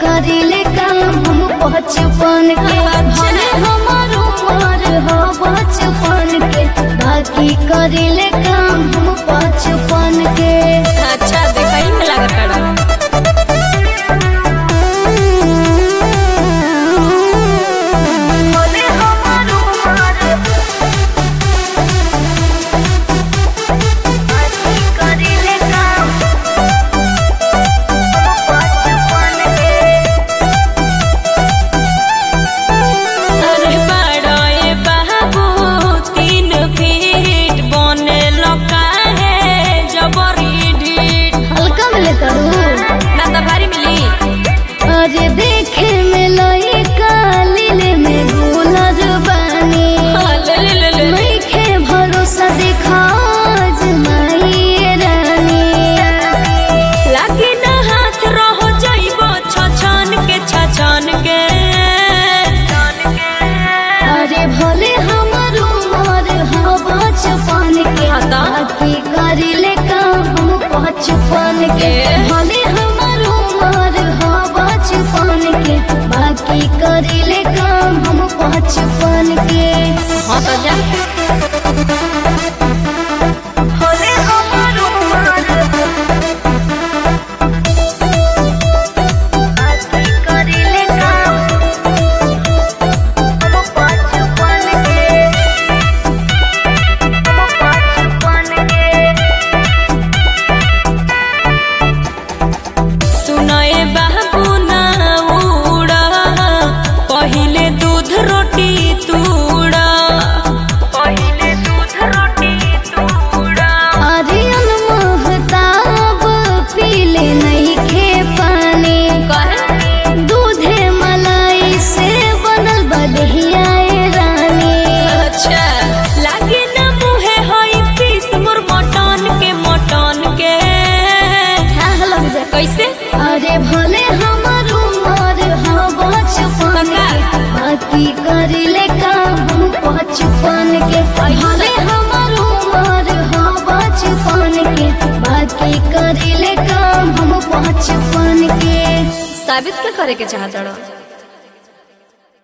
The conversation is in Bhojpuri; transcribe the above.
करीले काम हम बचपन के। भले हमार उम्र हो बचपन के, बाकी करीले काम हम बचपन के। अच्छा देखई में लागत बड़ा। अरे देखे में लइका लीले में गुलर बानी, नइखे भरोसा देखा आजमाई रानी। लागी ना हाथ रहो जाइबो छछन के छछन के। अरे भले हमार उम्र हो बचपन के, बाकी करीले काम हम बचपन के। भले हमार उम्र हो बचपन के, बाकी करीले काम हम बचपन के। हाँ तो जा भले हमार उम्र बाकी करीले काम हम बचपन के, बचपन के। सुनाए बाबू ना उड़ा, पहिले दूध रोटी तूड़ा। पहिले दूध रोटी तूड़ा। आर्यन महताब पीले नहीं खे पानी, दूधे मलाई से बनल बदहिया रानी। अच्छा लागे ना मुहे होई पीस मोर मटन के मटन के। लग जा कैसे? अरे भले हमार उम्र हो बचपन के, बाकी करीले काम हम बचपन के। भले हमार उम्र हो बचपन के, बाकी करीले काम हम बचपन के। साबित क्या करे के चाहत रहो?